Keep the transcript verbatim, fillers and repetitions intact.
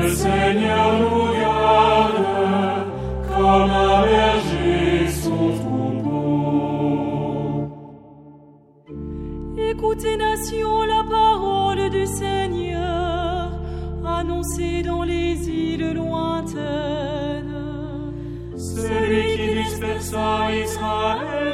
Le Seigneur nous garde, comme un berger son troupeau. Écoutez, nations, la parole du Seigneur, annoncée dans les îles lointaines. Celui qui dispersa Israël